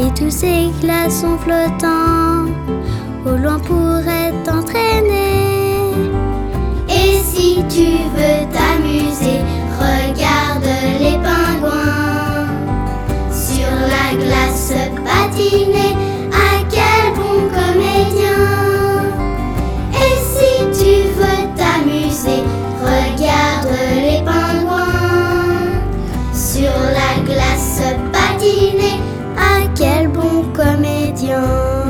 et tous ces glaçons flottants au loin pourraient t'entraîner. Et si tu veux t'amuser, regarde les pingouins sur la glace patiner. Ah, quel bon comédien! Et si tu veux t'amuser, regarde les pingouins sur la glace patiner. Ah, quel bon comédien!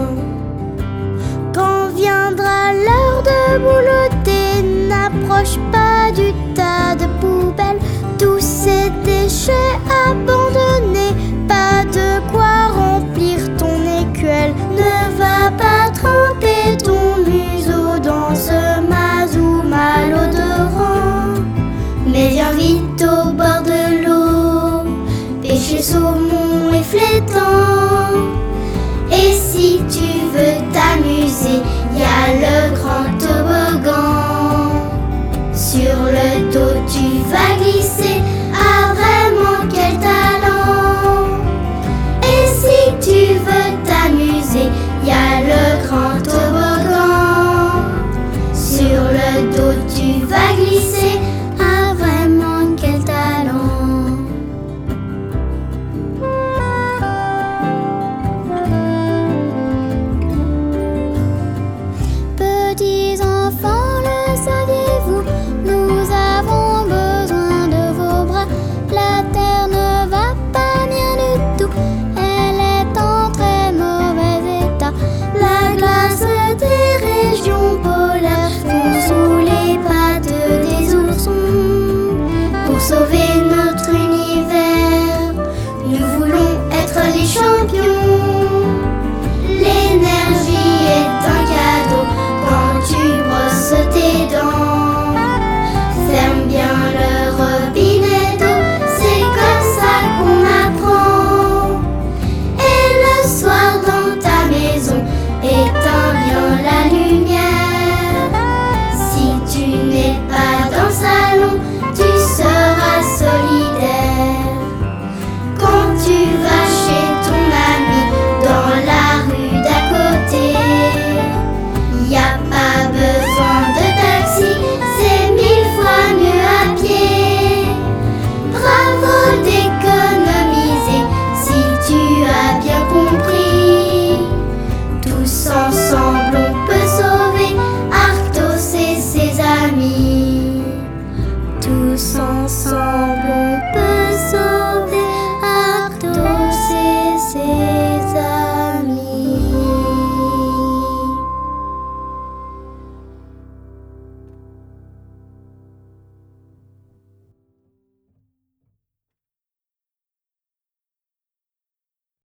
Quand viendra l'heure de boulotter, n'approche pas du tas de poubelles, tous ces déchets abandonnés, pas de quoi remplir ton écuelle. Ne va pas tremper ton museau dans ce mazou malodorant, mais viens vite au bord de l'eau, pêcher saumon et flétan. Et si tu veux t'amuser, y a le grand toboggan. Sur le dos tu vas glisser, ah vraiment quel talent! Et si tu veux t'amuser, y a le grand toboggan. Sur le dos tu vas glisser, ah vraiment quel talent! Petits enfants, le saviez-vous? Nous avons besoin de vos bras. La terre ne va pas bien du tout, elle est en très mauvais état. La glace des régions polaires fond sous les pattes des oursons. Pour sauver notre univers, nous voulons être les champions.